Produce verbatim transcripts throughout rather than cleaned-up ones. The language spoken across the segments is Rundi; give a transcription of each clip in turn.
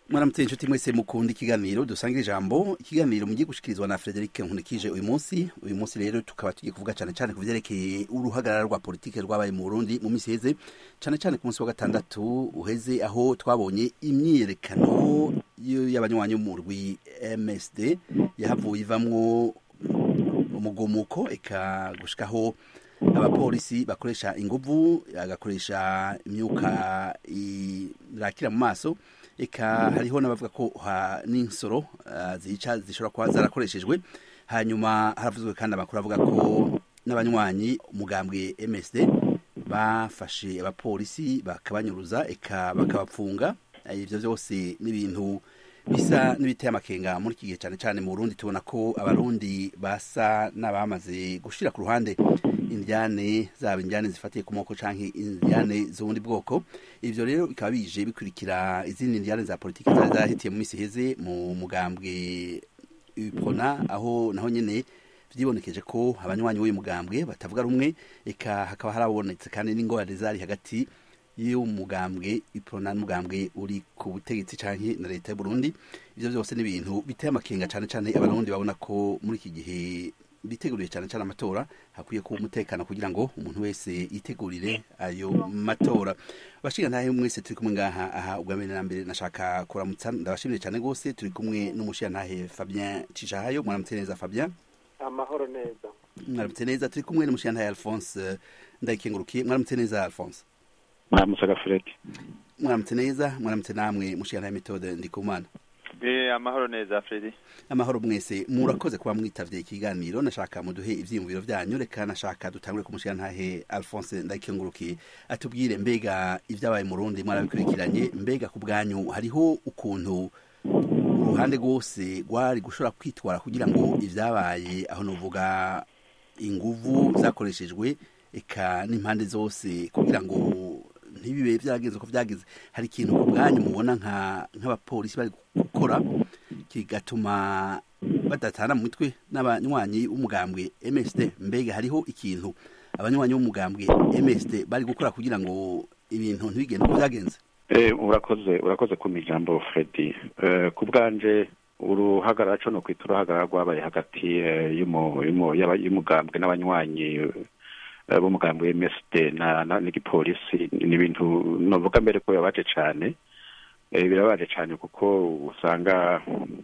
Mwaramutse inshuti mwese mukunda ikiganiro dusangira ijambo. Ikiganiro mugiye gushikirizwa na Frederic Nkunikije uyu munsi. Uyu munsi rero tukaba tugiye kuvuga cyane cyane ku vyerekeye uruhagarara rwa politike rwabaye mu Burundi mu misi heze, cyane cyane ku munsi wa gatandatu uheze, aho twabonye imyiyerekano y'abanywanyi mu rwi M S D yahavuye ivamwo umugomuko eka gushikaho abapolisi bakoresha inguvu, agakoresha imyuka irakira mu maso, eka hariho n'abavuga ko n'insoro uh, zica zishobora kuba zarakoreshejwe. Hanyuma haravuzwe kandi amakuru avuga ko n'abanywanyi umugambwe M S D bafashe abapolisi bakabanyuruza eka bakabapfunga. Ivyo vyose n'ibintu bisa n'ibiteye amakenga muri iki gihe, cyane cyane mu Burundi tubona ko abarundi basa n'abamaze gushira ku ruhande indyane zaba indyane zifatiye ku moko canke indyane z'ubundi bwoko. Ivyo rero bikaba bije bikurikira izindi ndyane za politike zari zahitiye mu misi heze mu mugambwe UPRONA, aho naho nyene vyibonekeje ko abanywanyi w'uyu mugambwe batavuga rumwe, eka hakaba harabonetse kandi n'ingorane zari hagati y'umugambwe UPRONA n'umugambwe uri ku butegetsi canke na leta y'u Burundi. Ivyo vyose n'ibintu biteye amakenga, cyane cyane abarundi babona ko muri iki gihe biteguriye cyane cyane amatora, hakwiye kuba umutekano kugira ngo umuntu wese yitegurire ayo matora. Bashinga ntahe mwese turi kumwe ngaha aha ubwambere na mbere nashaka kuramutsa, ndabashimire cyane gose. Turi kumwe n'umushinga ntahe Fabien Cishahayo. Mwaramutse neza Fabien? Amahoro neza. Mwaramutse neza. Turi kumwe n'umushinga ntahe Alphonse Ndayikengurukiye. Mwaramutse neza Alphonse? Mwaramutse Gafredi. Mwaramutse neza. Mwaramutse namwe mushinga ntahe Methode Ndikumana? Eh, amahoro neza Fredi. Amahoro mwese, murakoze kuba mwitavye ikiganiro. Nashaka muduhe ivyiyumviro vyanyu, reka nashaka dutangure ku mushinga ntahe Alphonse Ndayikengurukiye atubwire mbega ivyabaye mu Burundi mwarabikurikiranye. Mbega ku bwanyu hariho ukuntu uruhande rwose rwari gushobora kwitwara kugira ngo ivyabaye, aho novuga inguvu zakoreshejwe eka n'impande zose, kugira ngo ntibibe vyagenze ko vyagize? Hari ikintu ku bwanyu mubona nka nk'abapolisi bari gukora kigatuma badatana mu mitwe n'abanywanyi b'umugambwe M S D? Mbega hariho ikintu abanywanyi b'umugambwe M S D bari gukora kugira ngo ibintu ntibigende ko vyagenze? Eh, urakoze urakoze ku mijambo Fredi. Eh, ku bwanje uruhagarara cyo no kwita uruhagarara rwabaye hagati y'umu y'umugambwe n'abanywanyi b'umugambwe M S D na n'igipolisi ni ibintu novuga mbere ko yabaje cyane. Eh, birabaje cyane kuko usanga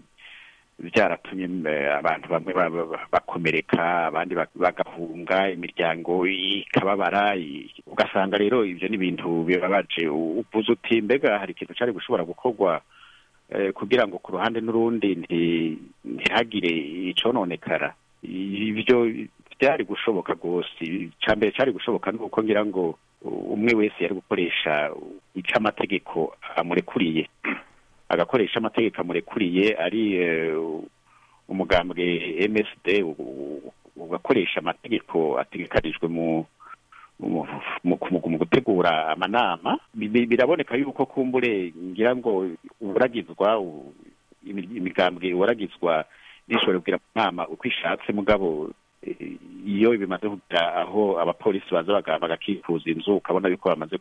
byaratumye abantu bamwe bakomereka, abandi bagahunga, imiryango ikababara. Ugasanga rero ivyo ni ibintu bibabaje. Uvuze uti mbega hari ikintu cyari gushobora gukorwa kugira ngo ku ruhande n'urundi ntihagire icononekara? Ivyo byari gushoboka gose. Cyambere cyari gushoboka nuko ngira ngo umwe wese yari gukoresha ica amategeko amurekuriye, agakoresha amategeko amurekuriye. Ari umugambwe M S D ugakoresha amategeko ategekarijwe mu mu gutegura amanama. Biraboneka yuko kumbure ngira ngo uragizwa imigambwe uragizwa nishobora kugira inama uko ishatse, mugabo iyo bimaze kugira aho abapolisi baza bagamba bagakikuza inzu, ukabona yuko bamaze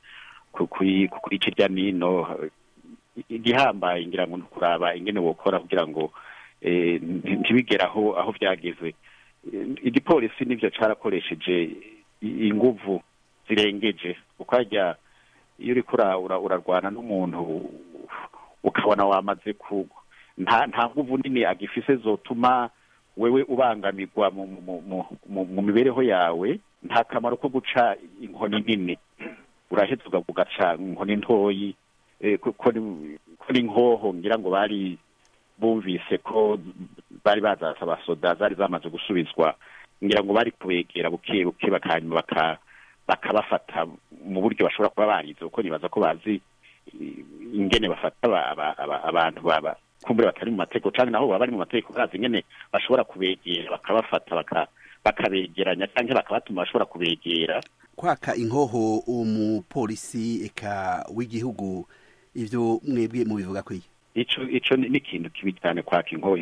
kurikirya nino. Igihambaye ngira ngo kuraba ingene wokora kugira ngo ntibigeraho aho vyageze. Igipolisi nivyo carakoresheje inguvu zirengeje, ukajya iyo uri kura urarwana n'umuntu ukabona wamaze ku nta nta nguvu nini agifise zotuma wewe ubangamirwa mu mu mibereho yawe. Nta kamaro ko guca inkoni nini, uraheza ugaca inkoni ntoyi. ko ni nkoho ngira ngo bari bumvise ko bari bazasaba soda zari zamaze gusubizwa, ngira ngo bari kubegera buke buke bakanyuma baka bakabafata mu buryo bashobora kuba barize, uko nibaza ko bazi ingene bafata abantu baba kumbure batari mu mateko cyangwa naho baba bari mu mateko, bazi ingene bashobora kubegera bakabafata baka bakabegeranya cyangwa bakabatuma bashobora kubegera. Kwaka inkoho umupolisi eka w'igihugu, ivyo mwebwe mubivuga ko iki? Ico ico ni ikintu kibi cyane, kwaka inkoho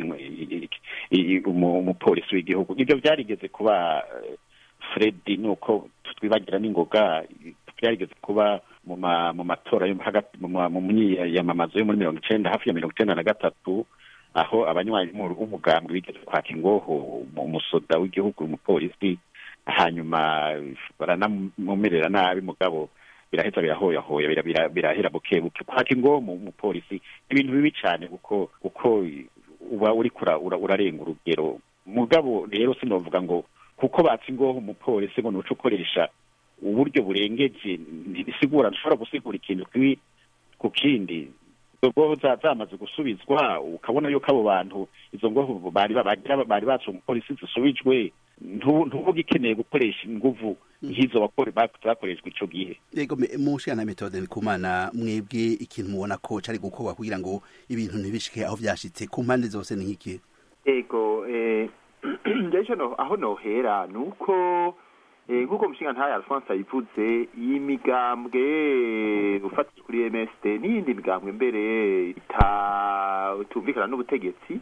umupolisi w'igihugu. Ivyo byarigeze kuba Fredi, nuko twibagira n'ingoga, byarigeze kuba mu mu matora yo hagati mu myiyamamazo yo muri mirongo icenda hafi ya mirongo icenda na gatatu aho abanywanyi b'umugambwe bigeze kwaka ingoho mu musoda w'igihugu umupolisi hanyuma baranamumerera nabi mugabo biraheza birahoyahoya birahera buke buke kwaka ingoho mu mupolisi ibintu bibi cyane kuko uko uba uri kura urarenga urugero mugabo rero sinovuga ngo kuko batse ingoho umupolisi ngo nuco ukoresha uburyo burengeje ntibisigura nshobora gusigura ikintu kwi ku kindi ubwo zamaze gusubizwa ukabona yuko abo bantu izo ngoho bari bagira bari batse umupolisi zisubijwe ntuvuga ikeneye gukoresha inguvu nk'izo bakore bakoreshwa ico gihe yego mushana metode kumana mwebwe ikintu mubona ko cari gukorwa kugira ngo ibintu ntibishike aho vyashitse ku mpande zose ni nk'iki ego eh ngeje no aho nohera nuko eh kuko mushinga nta Alphonse yivuze imigambwe ufatije kuri M S D n'indi migambwe mbere ita tumvikana n'ubutegetsi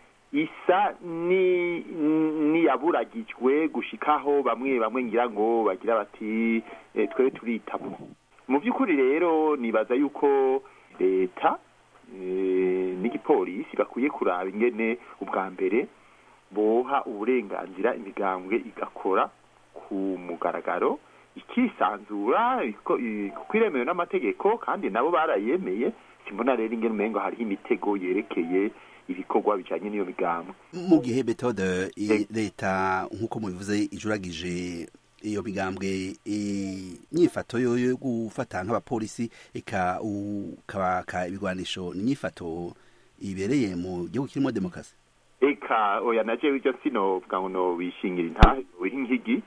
isa ni ni yaburagijwe gushikaho bamwe bamwe ngira ngo bagira bati e, twe turitabu mu byukuri rero nibaza yuko leta e, n'igipolisi bakwiye kuraba ingene ubwa mbere boha uburenganzira imigambwe igakora ku mugaragaro ikisanzura kwiremewe n'amategeko kandi nabo barayemeye simbona rero ingene umengo hari imitego yerekeye ibikorwa bijanye n'iyo migambo mu gihe betode leta nkuko mubivuze ijuragije iyo migambwe inyifato yo gufata nk'abapolisi eka ukabaka ibigwanisho n'inyifato ibereye mu gihugu kirimo demokrasi eka oya naje ivyo sinovuga ngo no bishingira intahe w'inkigi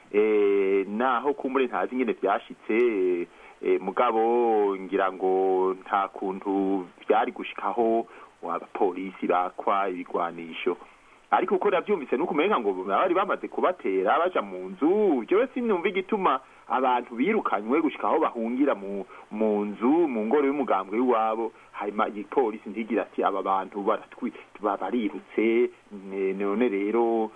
eh naho kumure ntazi ingene vyashitse eh mugabo ngira ngo nta kuntu byari gushikaho abapolisi bakwa ibigwanisho ariko uko navyumvise nuko umenga ngo bari bamaze kubatera baja mu nzu jewe sinumva igituma abantu birukanywe gushikaho bahungira mu mu nzu mu ngoro y'umugambwe w'iwabo hanyuma igipolisi ndigira ati aba bantu baratwi barirutse none rero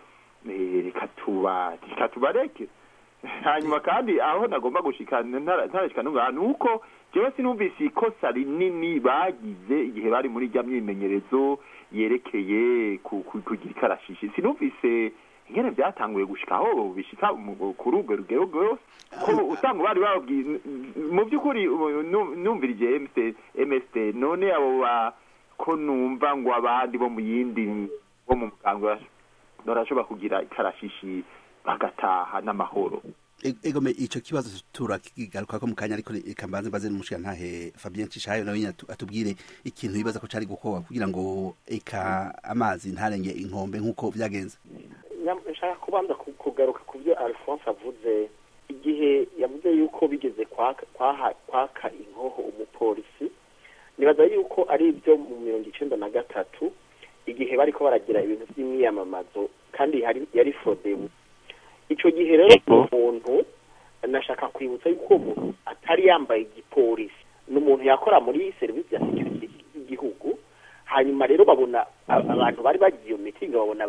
reka tuba reka tubareke hanyuma kandi aho nagomba gushikana ntarashikana ngaha nuko jewe sinumvise ikosa rinini bagize igihe bari muri rya myimenyerezo yerekeye kugira ikarashishi sinumvise ingene byatanguye gushikaho bishika ku rugo rugero rwose ko usanga bari babwiye mu by'ukuri numvirije M S D none abo ko numva ngo abandi bo mu yindi bo mu muganga barashobora kugira ikarashishi bagataha n'amahoro egome ico kibazo turakigaruka ko mukanya ariko ikambanze baze n'umushika ntahe Fabien Cishayo nawe atubwire ikintu bibaza ko cari gukorwa kugira ngo eka amazi ntarenge inkombe nkuko vyagenze nshaka kubanza kugaruka ku byo Alphonse avuze igihe yavuze yuko bigeze kwaka kwaka inkoho umupolisi nibaza yuko ari ibyo mu mirongo icenda na gatatu igihe bariko baragira ibintu by'imyiyamamazo kandi hari yari fodemu ico gihe rero umuntu nashaka kwibutsa yuko umuntu atari yambaye igipolisi n'umuntu yakora muri service ya security y'igihugu hanyuma rero babona abantu bari bagiye mu meeting babona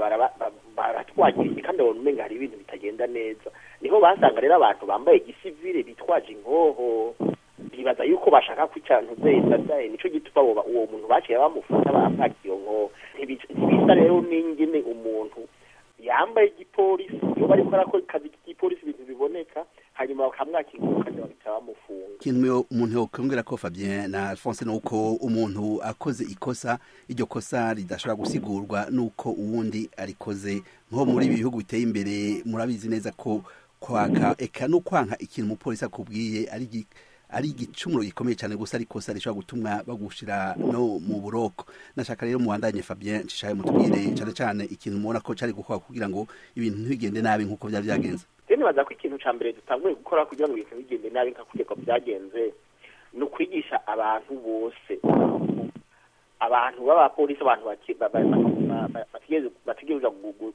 baratwagiye kandi babona umenga hari ibintu bitagenda neza niho basanga rero abantu bambaye igisivile bitwaje ingoho bibaza yuko bashaka kwicantu zeza zaye nico gituma uwo muntu baciye bamufata bamwakiyo ngo ntibisa rero n'ingene umuntu yambaye igipolisi iyo bari gukora ko kazi k'igipolisi ibintu biboneka hanyuma bakamwakira kandi bakaba bamufunga kintu umuntu yokongera ko Fabien na Alphonse nuko umuntu akoze ikosa iryo kosa ridashobora gusigurwa nuko uwundi arikoze nko muri bihugu biteye imbere murabizi neza ko kwaka eka no kwanka ikintu umupolisi akubwiye ari ari igicumuro gikomeye cyane gusa ariko sa rishobora gutumwa bagushira no mu buroko nashaka rero muwandanye Fabien Cishayo mutubwire cyane cyane ikintu mubona ko cari gukora kugira ngo ibintu ntibigende nabi nkuko byari byagenze rero baza ko ikintu ca mbere dutanguye gukora kugira ngo ibintu bigende nabi nka kugeko byagenze no kwigisha abantu bose abantu b'abapolisi abantu batigeze batigeze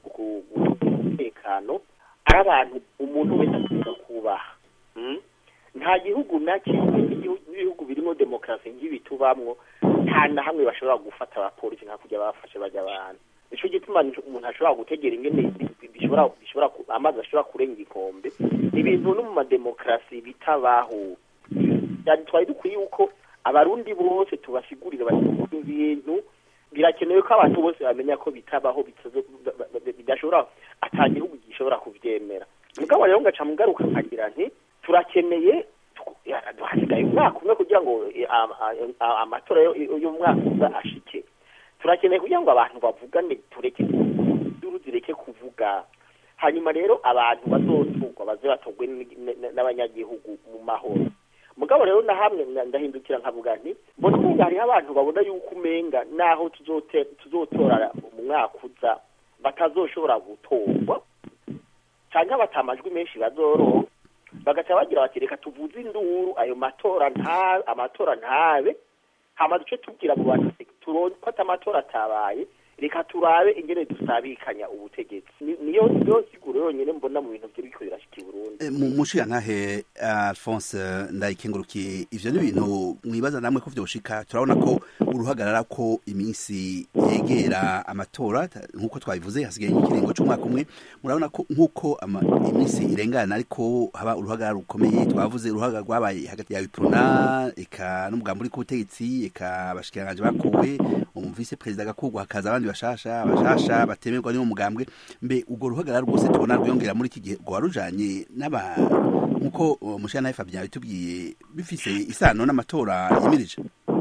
gutekano ari abantu umuntu wese akwiye kubaha nta gihugu na kimwe n'ibihugu birimo demokrasi nk'ibitubamwo nta na hamwe bashobora gufata abapolisi nka kujya bafashe bajya abantu ico gituma umuntu ashobora gutegera ingene bishobora bishobora amazi ashobora kurenga ikombe ibintu no mu demokrasi bitabaho yani twari dukwiye yuko abarundi bose tubasigurira bati ibintu birakenewe ko abantu bose bamenya ko bitabaho bidashobora atagihugu gishobora kuvyemera mugabo rero ngaca mugaruka nkagira nti turakeneye hasigaye umwaka umwe kugira ngo amatora y'umwaka ashike turakeneye kugira ngo abantu bavugane tureke duru zireke kuvuga hanyuma rero abantu bazotugwa baze batogwe n'abanyagihugu mu mahoro mugabo rero na hamwe ndahindukira nkavuga nti mbona umenga hariho abantu babona yuko umenga naho tuzotora mu mwaka uza batazoshobora gutorwa cyangwa batamajwi menshi bazoro bagaca bagira bati reka tuvuze induru ayo matora nta amatora ntabe hama duce tubwira mu bantu turonke ko amatora atabaye reka turabe ingene dusabikanya ubutegetsi niyo niyo siguro yonyene mbona mu bintu by'ibiko birashika i Burundi mu mushiya ntahe Alphonse ndayikengurukiye ivyo ni ibintu mwibaza namwe ko vyoshika turabona ko uruhagarara ko iminsi yegera amatora nkuko twabivuze hasigaye ikiringo c'umwaka umwe murabona ko nkuko iminsi irengana ariko haba uruhagarara rukomeye twavuze uruhagarara rwabaye hagati ya Iprona eka n'umugambo uri ku butegetsi eka abashikiranganje bakuwe umuvise president gakugwa hakaza abandi bashasha abashasha batemerwa ni umugambwe mbe ugo ruhagarara rwose tubona rwiyongera muri iki gihe rwarujanye n'aba nkuko mushana Fabien bitubwiye bifise isano n'amatora yimirije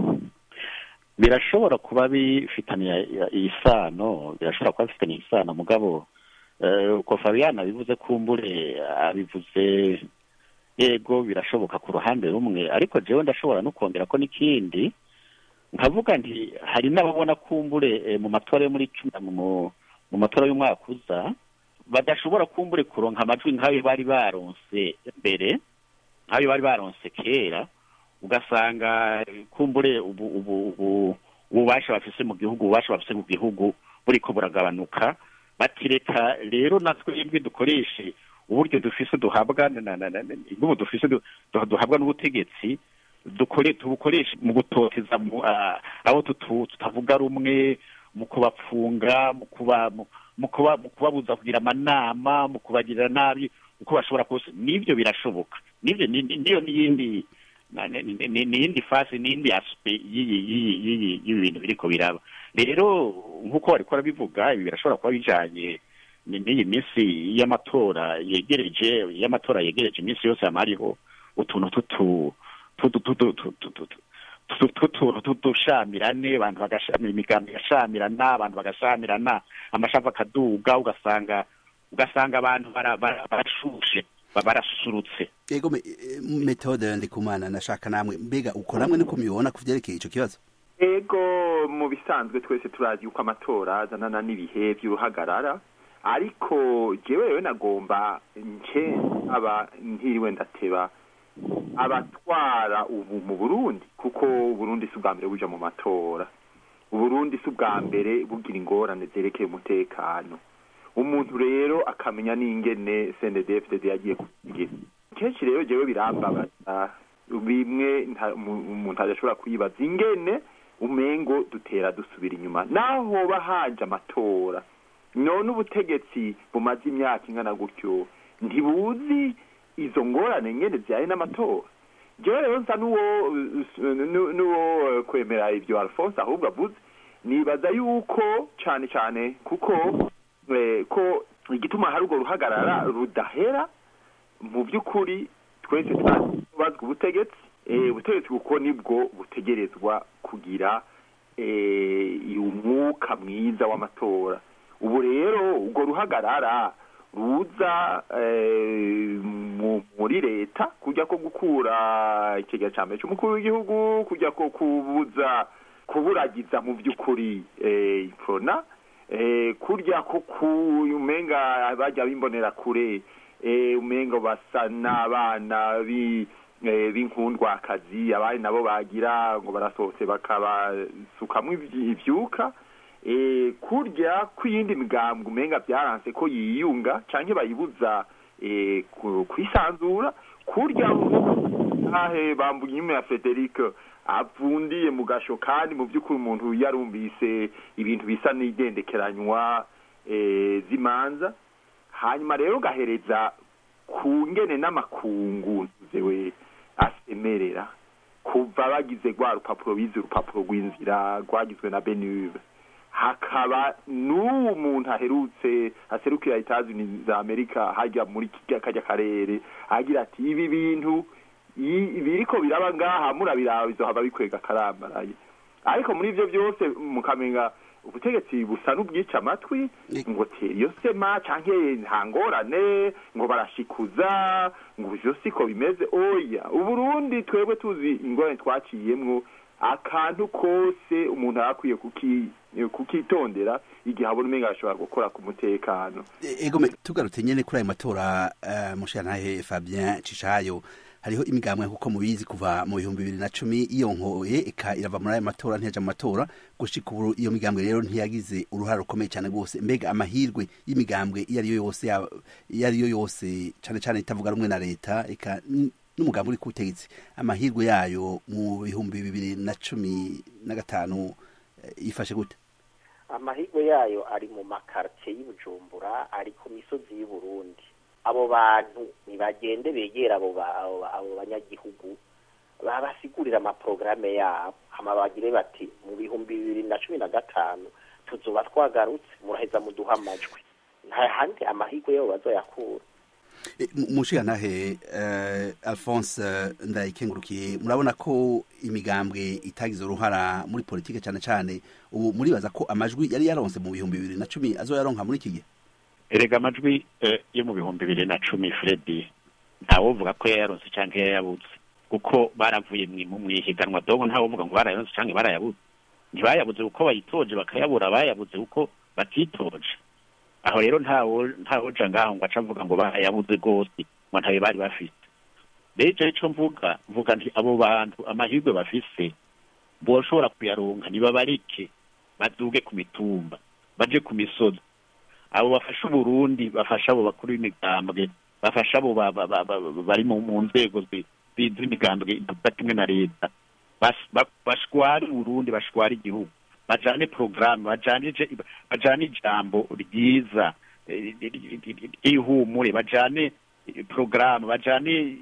birashobora kuba bifitaniye isano birashobora kuba bifitaniye isano mugabo uko Fabien abivuze kumbure abivuze yego birashoboka ku ruhande rumwe ariko jewe ndashobora no kongera ko n'ikindi nkavuga nti hari n'ababona kumbure mu matora yo muri mu mu matora y'umwaka uza badashobora kumbure kuronka amajwi nk'ayo bari baronse mbere nk'ayo bari baronse kera ugasanga kumbure ubu ubu ubu ububasha bafise mu gihugu ububasha bafise mu gihugu buriko buragabanuka batireka rero natwe ibwe dukoreshe uburyo dufise duhabwa n'ubu dufise duhabwa n'ubutegetsi dukore tubukoresha mu gutoteza abo tutavuga rumwe mu kubapfunga mu kuba mu kuba mu kubabuza kugira amanama mu kubagirira nabi uko bashobora kose nivyo birashoboka nivyo niyo niyindi niyindi fase niyindi aspect yiyi y'ibintu biriko biraba rero nkuko bari kora bivuga ibi birashobora kuba bijanye n'iyi minsi y'amatora yegereje y'amatora yegereje iminsi yose amariho utuntu tutu tudushamirane abantu bagashamira imigambi gashamirana abantu bagashamirana amashavu akaduga ugasanga ugasanga abantu barashushe barasusurutse yego metode ndikumana nashaka namwe mbega uko namwe niko mubibona kuvyerekeye ico kibazo yego mu bisanzwe twese turazi uko amatora azanana n'ibihe by'uruhagarara ariko jewe rero nagomba nce aba ntiriwe ndateba abatwara ubu mu Burundi kuko Burundi si ubwa mbere buja mu matora Burundi si ubwa mbere bugira ingorane zerekeye umutekano umuntu rero akamenya n'ingene C N D D F D D yagiye kugira kenshi rero jewe birambabaza bimwe umuntu adashobora kwibaza ingene umengo dutera dusubira inyuma naho bahaje amatora none ubutegetsi bumaze imyaka ingana gutyo ntibuzi izo ngorane nyene zyaye n'amatora jewe rero nsa nuwo nuwo kwemera ivyo Alphonse ahubwo avuze nibaza yuko cane cane kuko ko igituma hari urwo ruhagarara rudahera mu by'ukuri twese twazwa ubutegetsi ubutegetsi kuko nibwo butegerezwa kugira umwuka mwiza w'amatora ubu rero urwo ruhagarara ruza muri leta kujya ko gukura ikigega cya mbere cy'umukuru w'igihugu kujya ko kubuza kuburagiza mu by'ukuri Iprona kurya ko kumenga bajya bimbonera kure umenga basa n'abana b'inkundwakazi abari nabo bagira ngo barasohotse bakabasukamwo ivyuka kurya kw'iyindi migambwe umenga byaranse ko yiyunga canke bayibuza kwisanzura kurya ahe bambuye inyuma ya Frederic avundiye mu gasho kandi mu by'ukuri umuntu yarumvise ibintu bisa n'idendekeranywa zimanza hanyuma rero gahereza ku ngene n'amakungu zewe asemerera kuva bagize rwa rupapuro bize urupapuro rw'inzira rwagizwe na Benube, hakaba n'uwo muntu aherutse aserukira Etazi za Amerika hajya muri kajya karere agira ati ibi bintu biriko biraba ngaha murabiraba bizohava bikwega karambaraye. Ariko muri ivyo byose mukamenga ubutegetsi busa n'ubwica amatwi ngo teriyo sema canke ntangorane ngo barashikuza ngo ivyo siko bimeze. Oya, uburundi twebwe tuzi ingorane twaciyemwo, akantu kose umuntu akwiye kuki kukitondera igihe abona umenga ashobora gukora ku mutekano. Ego tugarutse nyene kuri ayo matora uh, mushirantahe Fabien Cishayo, hariho imigambwe kuko mubizi kuva mu bihumbi bibiri na cumi iyo nkoye eka irava muri ayo matora ntiyaja mu matora gushika ubu. Iyo migambwe rero ntiyagize uruhara rukomeye cyane gose. Mbega amahirwe y'imigambwe iyo ari yo yose iyo ari yo yose cyane cyane itavuga rumwe na leta eka n'umugambi uri kutegetse, amahirwe yayo mu bihumbi bibiri na cumi na gatanu ifashe gute? Amahirwe yayo ari mu makartie y'Ibujumbura, ari ku misozi y'u Burundi. Abo bantu nibagende begera abo abo banyagihugu babasigurira ama programme yabo, hama bagire bati mu bihumbi bibiri na cumi na gatanu tuzoba twagarutse muraheza muduha amajwi. Nta handi amahirwe yabo bazoyakura. Mushirantahe uh, Alphonse Ndayikengurukiye, murabona ko imigambwe itagize uruhara muri politike cyane cyane ubu muribaza ko amajwi yari yaronse mu bihumbi bibiri na cumi azoyaronka muri iki gihe? Erega amajwi uh, yo mu bihumbi bibiri na cumi Fredi ntawo uvuga ko yaronse cyangwa yayabuze, kuko baravuye mu mwihiganwa dogo, ntawo uvuga ngo barayaronse cyangwa barayabuze. Ntibayabuze uko bayitoje bakayabura, bayabuze uko batitoje. Aho rero ntawo ntawo jangaho ngo acavuga ngo bayabuze gose ngo ntabe bari bafite. Beje ico mvuga mvuga nti abo bantu amahirwe bafise boshobora kuyaronka niba barike baduge ku mitumba baje ku misozi. Abo bafasha Burundi, bafasha abo bakuru b'imigambwe, bafasha abo bari mu nzego z'imigambwe kimwe na leta, bashwari Burundi, bashwari igihugu, bajane programme, bajane bajane ijambo ryiza ihumure, bajane programme, bajane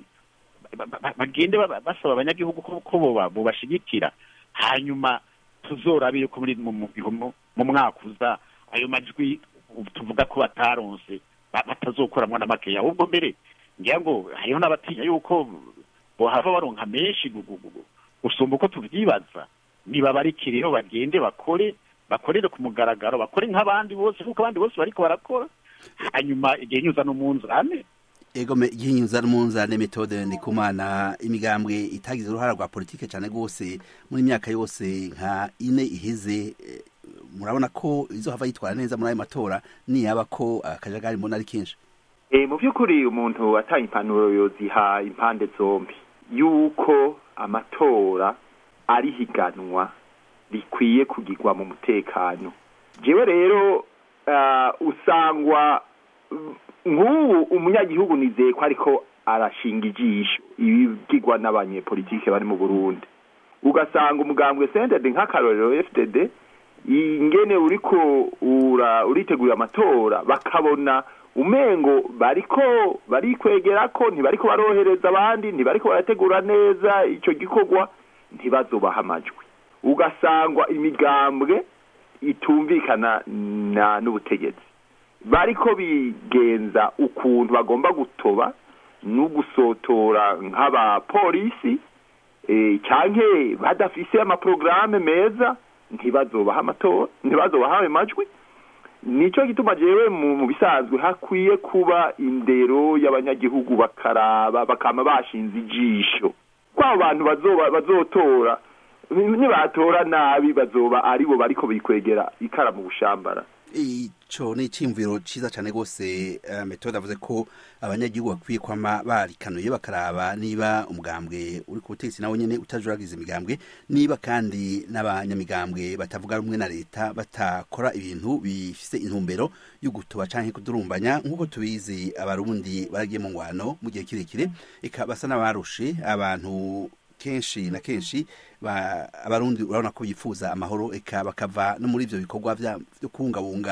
bagende basaba abanyagihugu ko bo bashigikira. Hanyuma tuzorabire ko muri mu mwaka uza ayo majwi tuvuga ko bataronse batazokoramwa na makeya, ahubwo mbere ngira ngo hariho n'abatinya yuko bo hava baronka menshi gusumba uko tuvyibaza. Niba barikiriho bagende bakore bakorere ku mugaragaro, bakore nk'abandi bose kuko abandi bose bariko barakora. Hanyuma igihe nyuza no munzane ego me igihe nyuza no munzane Methode Ndikumana, imigambwe itagize uruhara rwa politike cyane gose muri myaka yose nka ine iheze, murabona ko izo hava yitwara neza muri ayo matora ni yaba ko akajagari mbona ari kinshi? Eh mu byukuri umuntu ataye impanuro yoziha impande zombi yuko amatora ari higanwa rikwiye kugirwa mu mutekano. Jewe rero uh, usangwa nk'ubu umunyagihugu nizeye ko ariko arashinga ijisho ibigirwa n'abanyepolitike bari mu Burundi, ugasanga umugambwe sendede nk'akarorero F D D ingene uriko ura uritegura amatora bakabona umengo bariko barikwegera ko ntibariko barohereza abandi, ntibariko barategura neza ico gikorwa, ntibazobaha amajwi. Ugasangwa imigambwe itumvikana na n'ubutegetsi bariko bigenza ukuntu bagomba gutoba no gusotora nk'aba polisi eh canke badafise ama programme meza, ntibazobaha amatora, ntibazobaha amajwi. Nico gituma jewe mu bisanzwe hakwiye kuba indero y'abanyagihugu bakaraba bakama bashinze ijisho kwa abantu bazoba bazotora, nibatora nabi bazoba aribo bariko bikwegera ikara mu bushambara. Ico ni cimviro ciza cyane gose. uh, Methode avuze ko abanyagihugu bakwiye kwama barikanuye bakaraba niba umugambwe uri ku butegetsi nawo nyene utajuragiza imigambwe, niba kandi n'abanyamigambwe batavuga rumwe na leta batakora ibintu bifise intumbero yo gutuba canke kudurumbanya. Nkuko tubizi abarundi baragiye mu ngwano mu gihe kirekire eka basa n'abarushe abantu kenshi na kenshi abarundi urabona ko yifuza amahoro eka bakava no muri ivyo bikorwa byo kubungabunga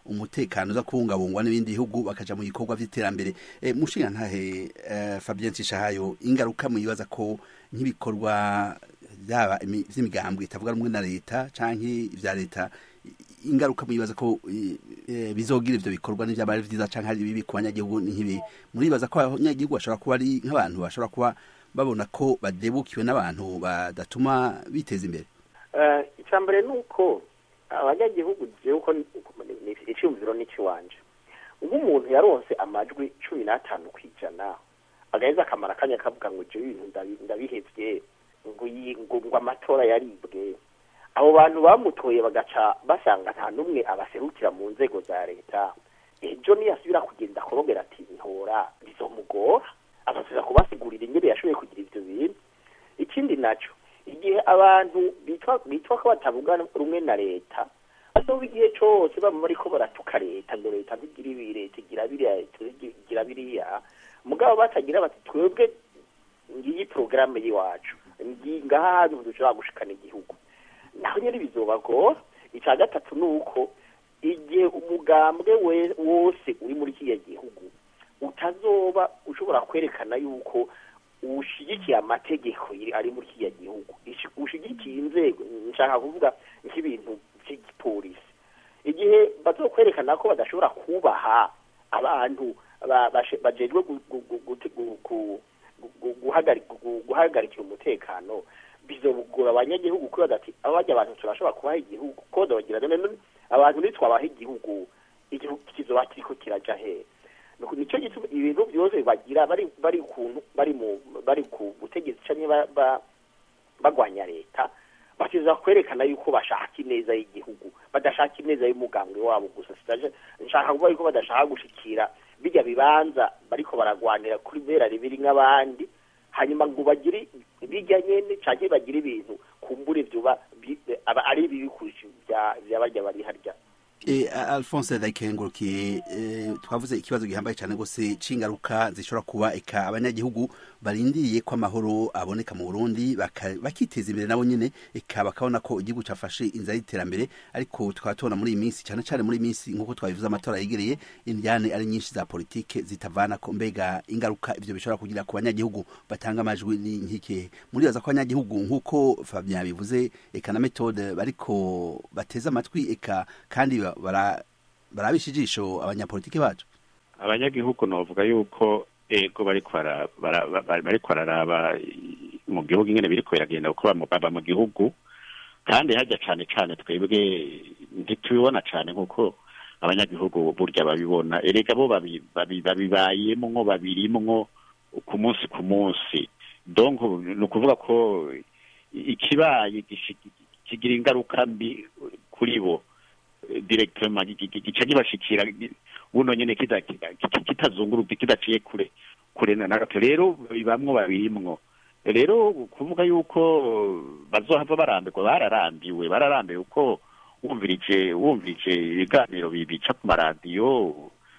umutekano uza kubungabungwa n'ibindi bihugu bakaja mu bikorwa vy'iterambere. E, mushinga ntahe uh, Fabien Cishahayo, ingaruka muyibaza ko nk'ibikorwa byaba vy'imigambwe itavuga rumwe na leta canke ivya leta, ingaruka muyibaza ko e, bizogira ivyo bikorwa n'ivyabari vyiza canke ari bibi ku banyagihugu nk'ibi, muribaza ko abanyagihugu bashobora kuba ari nk'abantu bashobora kuba babona ko badebukiwe n'abantu badatuma biteza imbere? Uh, icambere nuko abanyagihugu jewe uko iciyumviro n'ikiwanje, nk'umuntu yaronse amajwi cumi n'atanu kw'ijana agaheza akamara akanya akavuga ngo jewe ibintu ndabihevye, ngo ngo amatora yaribwe, abo bantu bamutoye bagaca basanga nta n'umwe abaserukira mu nzego za leta, ejo niyasubira kugenda akorogera ati ntora bizomugora, azasubiza kubasigurira ingene yashoboye kugira ivyo bintu. Ikindi naco, igihe abantu bitwa bitwa ko batavuga rumwe na leta, azoba igihe cose baba bariko baratuka leta ngo leta ntigira ibi, leta igira biriya, igira biriya, mugabo batagira bati twebwe ngiyi porogaramu y'iwacu, ngaha hantu dushobora gushikana igihugu, naho nyene bizobagora. Ica gatatu nuko igihe umugambwe wose uri muri kiriya gihugu utazoba ushobora kwerekana yuko ushigikiye amategeko ari muri kiriya gihugu, ushigikiye inzego, nshaka kuvuga nk'ibintu by'igipolisi, igihe bazokwerekana ko badashobora kubaha abantu bajejwe guhagarikira umutekano, bizobugora abanyagihugu kuba ati abajya abantu turashobora kubaha igihugu ko bagira none abantu nitwabaha igihugu, igihugu kizoba kiriko kiraja he? Nuko nico gituma ibintu byose bagira bari bari kuntu bari mu bari ku butegetsi cyane bagwanya leta, bakiza kwerekana yuko bashaka ineza y'igihugu, badashaka ineza y'umugambwe wabo gusa. Sitaje nshaka kuvuga yuko badashaka gushikira bijya bibanza bariko baragwanira kuri bera ribiri nk'abandi, hanyuma ngo bagire bijya nyene cyane bagira ibintu kumbure byuba ari bibi kurusha bya bajya bari harya. E, Alphonse Dakengurukiye, e, twavuze ikibazo gihambaye cyane gose cingaruka zishobora kuba eka abanyagihugu barindiriye ko amahoro aboneka mu Burundi bakiteza imbere nabo nyene, eka bakabona ko igihugu cafashe inzira y'iterambere. Ariko twatona muri iyi minsi cyane cyane muri iyi minsi nkuko twabivuze amatora yegereye, indyane ari nyinshi za politike zitavana ko, mbega ingaruka ivyo bishobora kugira ku banyagihugu batanga amajwi ni nkike? Muribaza ko abanyagihugu nkuko Fabien bivuze eka na Methode bariko bateza amatwi eka kandi barabisha ijisho abanyapolitiki bacu? Abanyagihugu novuga yuko ego bariko bararaba mu gihugu ingene biriko biragenda uko baba mu gihugu, kandi hajya cane cane twebwe ntitubibona cane nkuko abanyagihugu burya babibona. Erega bo babibayemwo nko babirimwo ku munsi ku munsi, donc ni ukuvuga ko ikibaye kigira ingaruka mbi kuri bo directement, gica gibashikira buno nyene kitazunguruka kidaciye kure kure na gato. Rero bibamwo babirimwo, rero kuvuga yuko bazohava barambirwa, bararambiwe bararambiwe uko wumvirije wumvirije ibiganiro bibica ku maradiyo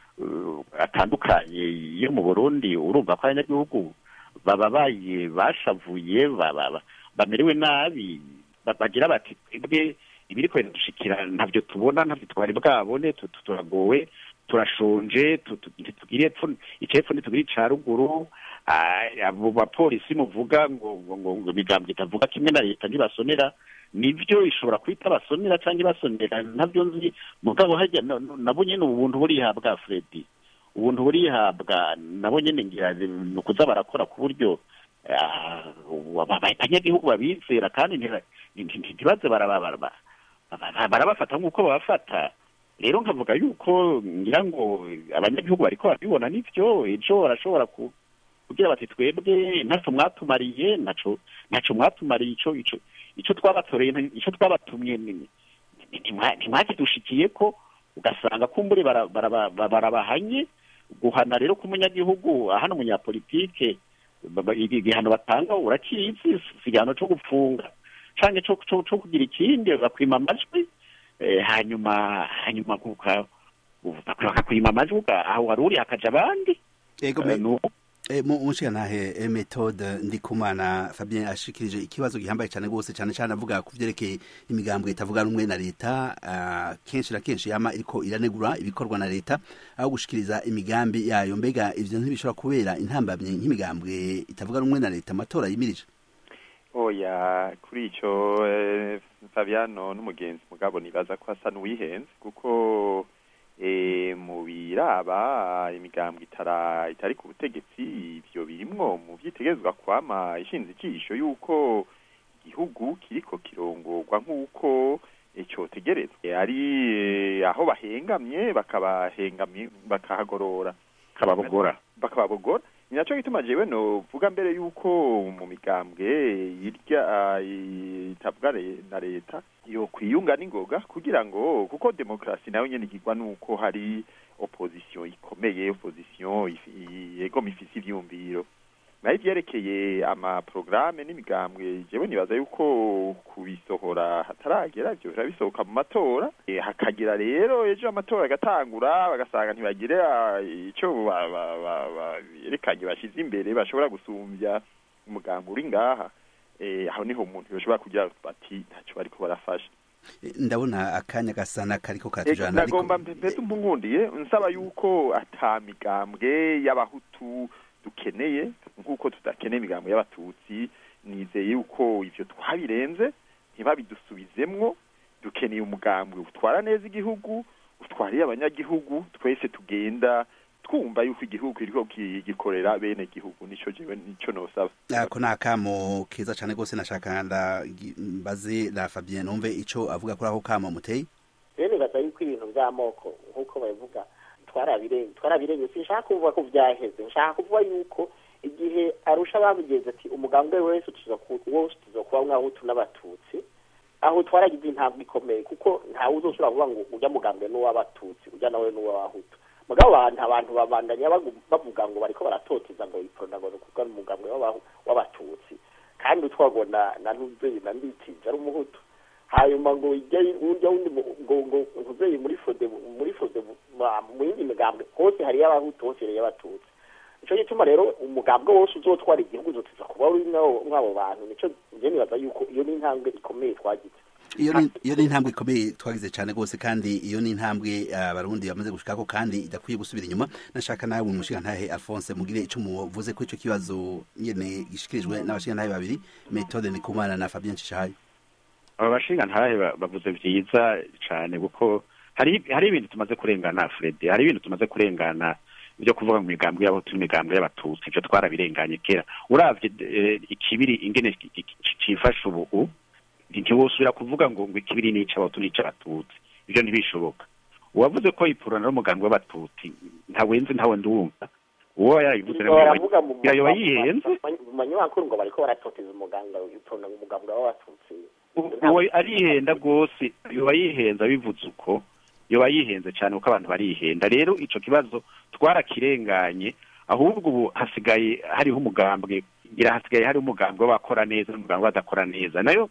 atandukanye yo mu Burundi, urumva ko abanyagihugu bababaye bashavuye bamerewe nabi, bagira bati twebwe ibiri kwenda dushikira ntavyo tubona, ntavyo twari bwabone, turagowe, turashonje, tugiriye icepfo ntitugire ica ruguru. Abo bapolisi muvuga ngo ngo bigambye itavuga kimwe na leta ntibasonera, nivyo ishobora kwita basonera canke basonera ntavyo nzi, mugabo hajya nabo nyene ubuntu burihabwa Fredi, ubuntu burihabwa nabo nyene ngira nukuza barakora ku buryo abanyagihugu babizera kandi ntibaze barababa barabafata nk'uko babafata. Rero nkavuga yuko ngira ngo abanyagihugu bariko babibona nivyo, ejo barashobora kugira bati twebwe ntaco mwatumariye, naco naco mwatumariye, ico ico ico twabatoreye, ico twabatumye ntimwakidushikiye ko, ugasanga kumbure barabahanye guhana. Rero k'umunyagihugu ahana umunyapolitike igihano batanga urakizi, igihano co gupfunga canke co co kugira ikindi bakwima amajwi, hanyuma hanyuma kuka bakakwima amajwi aho waruri hakaja abandi. Ego E, mu ntahe Methode Ndikumana Fabien ashikirije ikibazo gihambaye cyane gose cyane cyane avuga ku vyerekeye imigambwe itavuga rumwe na leta uh, kenshi na kenshi yama iriko iranegura ibikorwa na leta aho gushikiriza imigambi yayo mbega ivyo ntibishobora kubera intambamye nk'imigambwe itavuga rumwe na leta amatora yimirije. Oya kuri ico eh, Fabiano n'umugenzi mugabo nibaza ko asa n'uwihenze kuko e mu biraba imigambwe itara itari ku butegetsi ivyo birimwo mu vyitegezwa kwama ishinze ijisho yuko igihugu kiriko kirongorwa nk'uko ico tegerezwa ari e, aho bahengamye bakabahengamye bakahagorora kababogora bakababogora ninaco gituma jewe no vuga mbere yuko mu migambwe irya itavuga na leta yo kwiyunga n'ingoga kugira ngo kuko demokrasi nayo nyene igirwa nuko hari opposition ikomeye opposition yego mifisi ivyumviro nayo vyerekeye ama programme n'imigambwe jewe nibaza yuko kubisohora hataragera ivyo birabisohoka mu matora e, hakagira rero ejo amatora agatangura bagasanga ntibagire ico berekanye bashize imbere bashobora gusumbya umugambi uri ngaha eh aho niho umuntu yoshobora kugira bati ntaco bariko barafasha. Ndabona akanya gasana kariko karatujana ariko nagomba mpeze umpungundiye nsaba yuko atamigambwe y'abahutu dukeneye nkuko tudakeneye imigambwe y'abatutsi nizeye yuko ivyo twabirenze ntibabidusubizemwo dukeneye umugambwe utwara neza igihugu utwariye abanyagihugu twese tugenda twumva yuko igihugu kiriko gikorera bene igihugu nico jewe nico nosaba. Ako nakamo keza cyane gose nashaka nda mbaze la Fabien numve ico avuga kuri aho kamo muteye. Rene baza yuko ibintu by'amoko nkuko bavuga twarabire twarabire sinshaka kuvuga ko vyaheze nshaka kuvuga yuko igihe arusha babigeze ati umugambwe wese tuzo wose tuzokuba mwahutu n'abatutsi aho twaragize intambwe ikomeye kuko nta uzosura kuvuga ngo ujya mugambwe no w'abatutsi ujya nawe no w'abahutu mugabo abantu abantu babandanya bavuga ngo bariko baratoteza ngo iprona ngo kuko umugambwe w'abatutsi kandi twagona na ntuze na nditije ari umuhutu hanyuma ngo ijya ujya undi ngo ngo ntuze muri fode muri fode mu yindi migambwe hose hari y'abahutu hose hari y'abatutsi ico gituma rero umugambwe wose uzotwara igihugu uzotiza kuba uri mwabo bantu nico nje nibaza yuko iyo ni intambwe ikomeye twagize. Iyo ni iyo ni intambwe ikomeye twagize cyane gose kandi iyo ni intambwe abarundi bamaze gushikako kandi idakwiye gusubira inyuma. Nashaka nawe umushinga ntahe Alphonse mugire ico muvuze ko ico kibazo nyene gishikirijwe n'abashinga ntahe babiri Methode Ndikumana na Fabien Cishahayo. Aba bashinga ntahe bavuze vyiza cyane kuko hari hari ibintu tumaze kurengana Fred hari ibintu tumaze kurengana byo kuvuga mu migambwe y'abo turi migambwe y'abatutsi cyo twarabirenganye kera uravye ikibiri ingene cifasha ubu ntiwosubira kuvuga ngo ngo ikibiri nica abahutu nica abatutsi ibyo ntibishoboka. Uwavuze ko ipurana n'umugambwe w'abatutsi ntawenze ntawe ndumva uwo yarabivuze yayo yihenze manyo akuru ngo bariko baratoteza umuganga ipurana n'umugambwe w'abatutsi uwo arihenda gose yo yihenza bivuze uko yo bayihenze cyane uko abantu barihenda rero ico kibazo twarakirenganye ahubwo ubu hasigaye hariho umugambwe ngira hasigaye hari umugambwe w'abakora neza n'umugambwe badakora neza nayo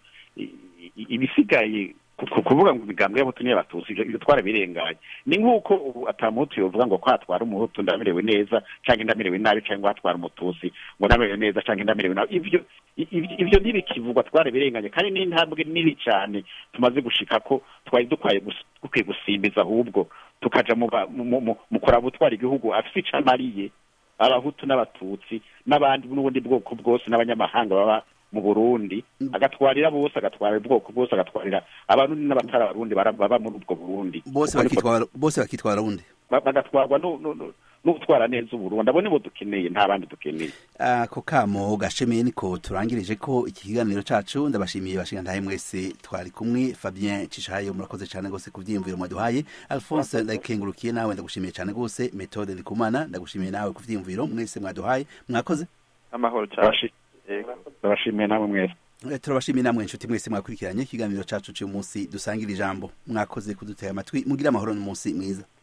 ibisigaye kuvuga ngo imigambwe y'abahutu n'abatutsi ibyo twarabirenganye ni nk'uko ubu atamuhutu yovuga ngo kwatwara umuhutu ndamerewe neza cyangwa ndamerewe nabi cyangwa watwara umututsi ngo ndamerewe neza cyangwa ndamerewe nabi ivyo ivyo ntibikivugwa twarabirenganye kandi n'intambwe nini cyane tumaze gushika ko twari dukwaye gukwiye gusimbiza ahubwo tukaja mu kuraba utwara igihugu afise icamariye abahutu n'abatutsi n'abandi n'ubundi bwoko bwose n'abanyamahanga baba mu Burundi agatwarira bose agatwarira ubwoko bwose agatwarira abantu n'abatara abarundi baba muri ubwo Burundi bose bakitwara bose bakitwara urundi bagatwarwa no no gutwara neza uburundi ndabone bo dukeneye nta bandi dukeneye. Ako kamo gashemeye niko turangirije ko iki kiganiro cacu ndabashimiye bashinga ntahe mwese twari kumwe Fabien Cishahayo murakoze cyane gose kuvyimvira mwaduhaye Alphonse ndakengurukiye nawe ndagushimiye cyane gose Methode Ndikumana ndagushimiye nawe kuvyimvira mwese mwaduhaye mwakoze amahoro cyane turabashimiye namwe mwese. Turabashimiye namwe inshuti mwese mwakurikiranye ikiganiro cacu cy'umunsi dusangira ijambo mwakoze kudutera amatwi mugira amahoro n'umunsi mwiza.